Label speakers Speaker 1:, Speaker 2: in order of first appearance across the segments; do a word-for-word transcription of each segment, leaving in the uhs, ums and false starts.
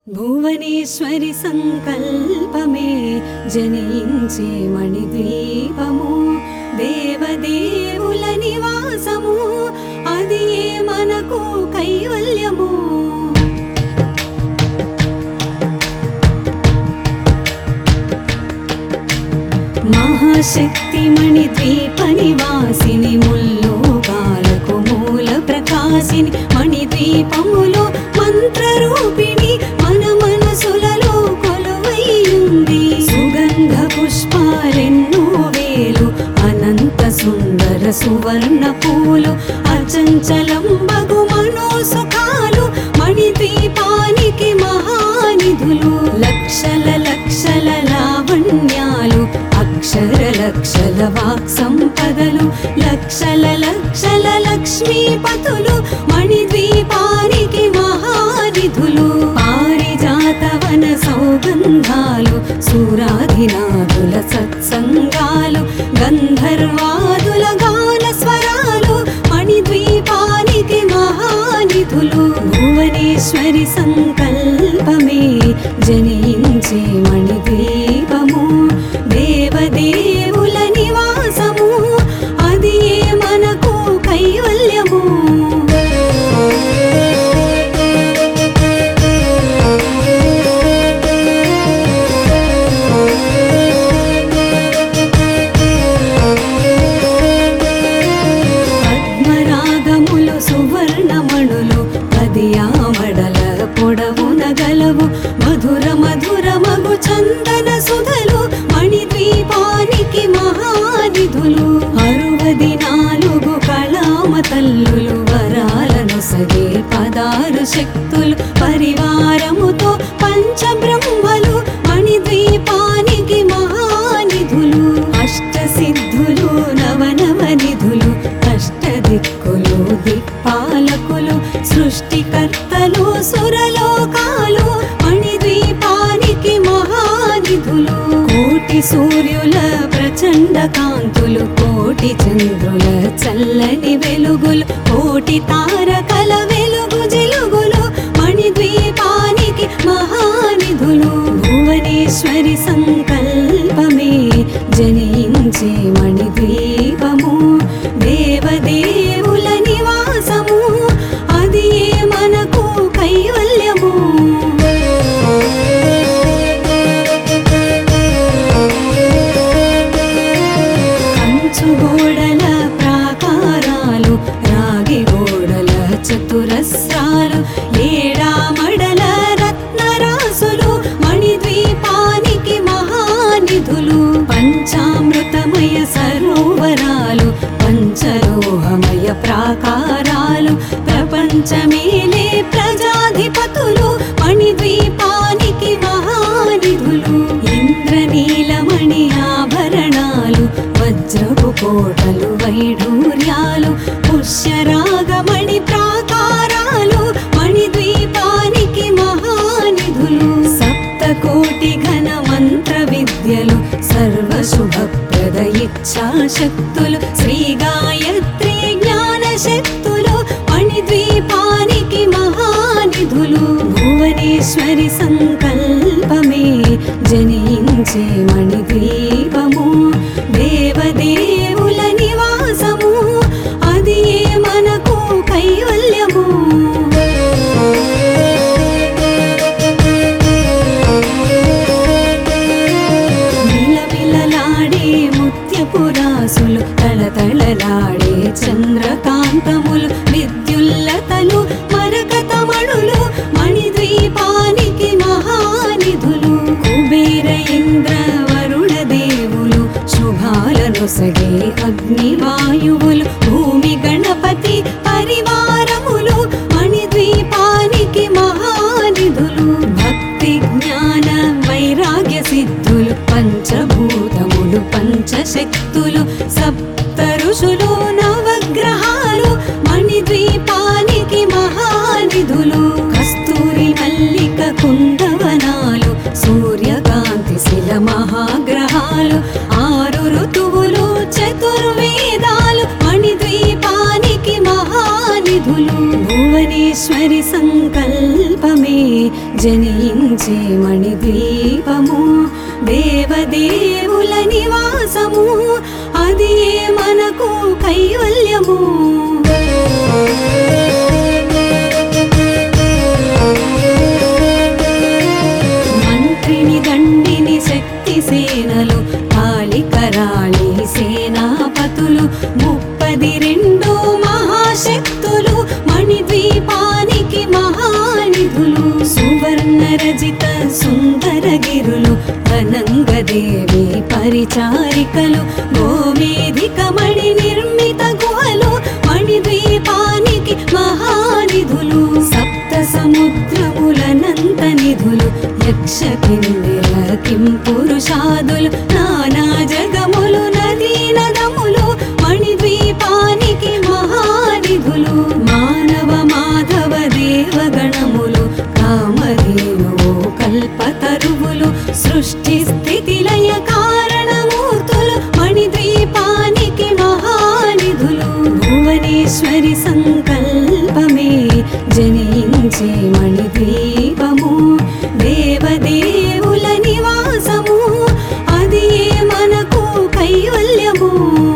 Speaker 1: భువనేశ్వరి సంకల్పమే జనించే మణిద్వీపము, దేవదేవుల నివాసము, అది మనకు కైవల్యము. మహాశక్తి మణిద్వీప నివాసిని, ముల్లోకాలకు మూల ప్రకాశిని, మణిద్వీపములో మంత్రరూపిణి, మన మనసులలో కొలువైయుంది. సుగంధ పుష్పాలెన్నో వేలు, అనంత సుందర సువర్ణ పూలు, అచంచలంబగు మనోసుఖాలు, మణిద్వీపానికి మహానిధులు. లక్షల లక్షల లావణ్యాలు, అక్షర లక్షల వాక్ సంపదలు, లక్షల లక్షల లక్ష్మీపతులు, మణిద్వీపానికి మహానిధులు. పారిజాతవన సౌగంధాలు, సూరాధినాథుల సత్సంగాలు, గంధర్వాదుల గాన స్వరాలు, మణిద్వీపానికి మహానిధులు. భువనేశ్వరి సంకల్పమే జనించే మణిద్వీపము, దేవదేవుల నివాసము, అది మనకు కైవల్యము. పద్మరాగములు సువర్ణమణులు, పదియామడల పొడవున గలవు, మధుర మధుర మగు చందన సుధలు, మణిద్వీపానికి మహానిధులు. అరువది నాలుగు కళామ తల్లులు, వరాలను సగే పదారు శక్తులు, పరివారముతో పంచబ్రహ్మలు, మణిద్వీపానికి మహానిధులు. అష్టసిద్ధులు నవనవ నిధులు, అష్టదిక్కులు దిక్పాలకులు, సృష్టికర్తలు సురలోకాలు, మణిద్వీపానికి మహానిధులు. కోటి సూర్యుల ప్రచండ కాంతులు, కోటి చంద్రుల చల్లని వెలుగులు, కోటి తారకల వెలుగు జిలుగులు, మణిద్వీపానికి మహానిధులు. భువనేశ్వరి సంకల్పమే జనించే మణిద్వీపము, దేవదేవుల నివాసము, అది మనకు కైవల్యము. కంచుగోడల ప్రాకారాలు, రాగి గోడల చతురస్రాలు, ఏడామడల రత్నరాసులు, మణిద్వీపానికి మహానిధులు. పంచామృతమయ సరోవరాలు, పంచలోహమయ ప్రాకారాలు, ప్రపంచమేలే ప్రజాధిపతులు, మణిద్వీపానికి మహానిధులు. ఇంద్రనీలమణి ఆభరణాలు, వజ్రపు కోటలు వైఢూర్యాలు, పుష్యరాగమణి ప్రాకారాలు, మణిద్వీపానికి మహానిధులు. సప్తకోటి ఘన మంత్ర విద్యలు, సర్వశుభప్రద ఇచ్ఛాశక్తులు, శ్రీ గాయత్రి జ్ఞాన శక్తులు, మణిద్వీపానికి మహానిధులు. భువనేశ్వరి సంకల్పమే జనించే మణిద్వీపము, దేవదేవుల నివాసము, అది మనకు కైవల్యము. మిలమిలలాడే ముత్యపురాసులు, తళతళలాడే చంద్రకాంతములు, విద్యుల్లతలు మరకతమణులు, మణిద్వీపానికి మహానిధులు. కుబేర ఇంద్ర వరుణ దేవులు, శుభాలను సగే అగ్నివాయువులు, భూమి గణపతి పరివారములు, మణిద్వీపానికి మహానిధులు. భక్తి జ్ఞాన వైరాగ్య సిద్ధులు, పంచభూతములు పంచశక్తులు, సప్త ఋషులు నవగ్రహాలు, మణిద్వీపానికి మహానిధులు. కస్తూరి మల్లిక కుందవనాలు, సూర్యకాంతి శిల మహాగ్రహాలు, ఆరు ఋతువులు చతుర్వేదాలు, మణిద్వీపానికి మహానిధులు. భువనేశ్వరి సంకల్ప సంకల్పమే జనించే మణిద్వీపము దేవదేవుల నివాసము అది మనకు కైవల్యము మంత్రిని దండిని శక్తి సేనలు కాళికరాళి సేనాపతులు ముప్పది రెండు మహాశక్తులు మణిద్వీపానికి మహానిధులు సువర్ణ రజిత సుందరగిరులు అనంగదేవి పరిచారికలు గోమేధిక మణి నిర్మిత గుహలు మణిద్వీపానికి మహానిధులు సప్త సముద్రములనంత నిధులు యక్ష కిందిర కిం పురుషాదులు నానా జగములు నదీ నదములు మణిద్వీపానికి మహానిధులు మానవ మాధవ దేవగణములు కామధేనువు కల్పతరువులు సృష్టి స్థితి లయ కారణమూర్తులు మణిద్వీపానికి మహానిధులు భువనేశ్వరి సంకల్పమే జనించే మణిద్వీపము దేవదేవుల నివాసము అది మనకు కైవల్యము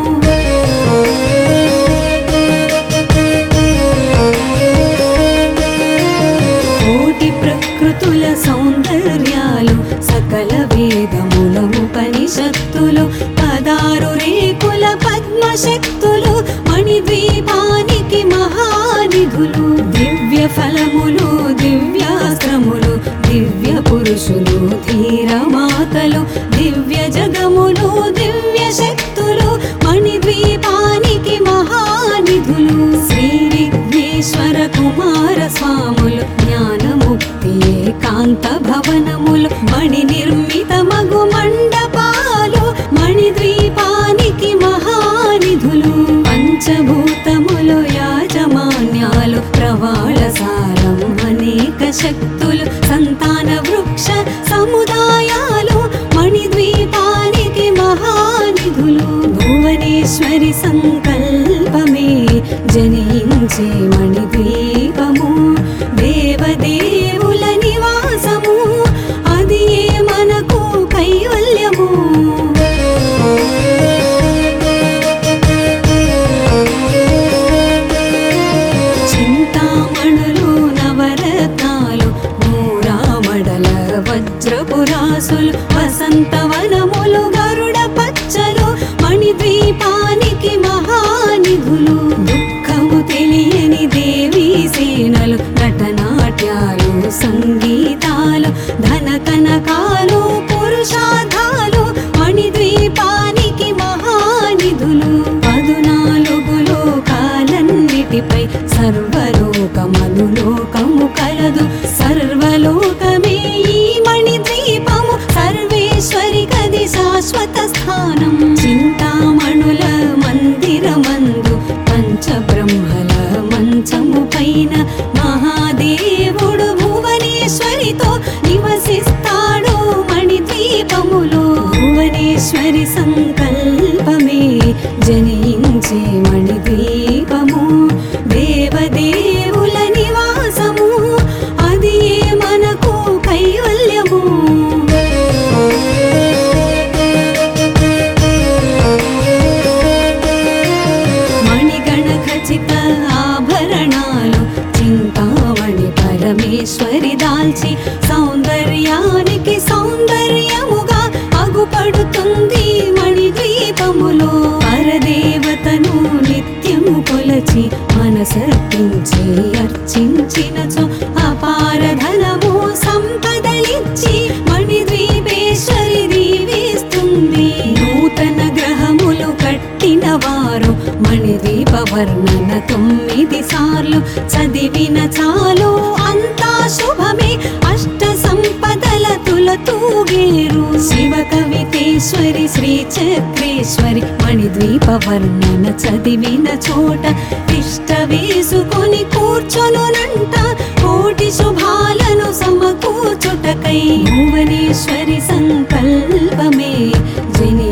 Speaker 1: కోటి ప్రకృతుల సౌందర్యాలు సకల వేదముల ఉపనిషత్తులు పదారు రేకుల పద్మశక్తులు మణిద్వీపానికి మహానిధులు దివ్య ఫలములు దివ్యాస్త్రములు దివ్య పురుషులు ధీరమాతలు దివ్య జగములు దివ్య శక్తులు మణిద్వీపానికి మహానిధులు శ్రీ విఘ్నేశ్వర కుమార స్వాములు జ్ఞానముక్తి ఏకాంత భవనములు మణి నిర్మిత మగు మండపాలు మణిద్వీపానికి మహానిధులు పంచభూతములు యాజమాన్యాలు ప్రవాళ సారం అనేక శక్తులు సంతాన వృక్ష సముదాయాలు మణిద్వీపానికి మహానిధులు భువనేశ్వరి సంకల్పమే జనించే మణిద్వీపము దేవదేవుల నివాసము అది మనకు కైవల్యము చింతామణులు నవరత్నాలు మూరామడల వజ్రపురాసులు వసంతవనములు గరుడ పచ్చలు మణిద్వీపానికి మహానిధులు దుఃఖము తెలియని దేవీ సేనలు నటనాట్యాలు సంగీతాలు ధన కనకాలు పురుషార్థాలు మణిద్వీపానికి మహానిధులు పదునాలుగు లోకాలన్నిటిపై సర్వలోకమనులోకము కలదు సర్వలోకమే ఈ మణిద్వీపము సర్వేశ్వరి కది శాశ్వత స్థానం చింతామణుల మందిరమందు పంచబ్రహ్మల మంచము పైన మహాదేవుడు భువనేశ్వరితో నివసిస్తాడు మణిద్వీపములో భువనేశ్వరి సంకల్పమే జనించే మణిద్వీపము దేవదేవుల నివాసము అది మనకు కైవల్యము మణిగణ ఖచిత ఆభరణాలు చింతామణి పరమేశ్వరి దాల్చి సౌందర్యానికి సౌందర్యముగా అగుపడుతుంది మణిద్వీపములో పరదేవతను నిత్యము కొలచి మనసర్పించి అర్చించినచో అపార ధనము సంపదలిచ్చి మణిద్వీపేశ్వరి దీవిస్తుంది నూతన గ్రహములు కట్టిన వారు మణిద్వీప వర్ణన తొమ్మిది సార్లు చదివిన చాలు అంతా శుభమే అష్ట సంపదల తులతూగేరు శివ కవితేశ్వరి శ్రీ చక్రేశ్వరి మణిద్వీప వర్ణన చదివిన చోట తిష్ట వేసుకొని కూర్చొనునంట కోటి శుభాలను సమకూర్చుటకై భువనేశ్వరి సంకల్పమే జని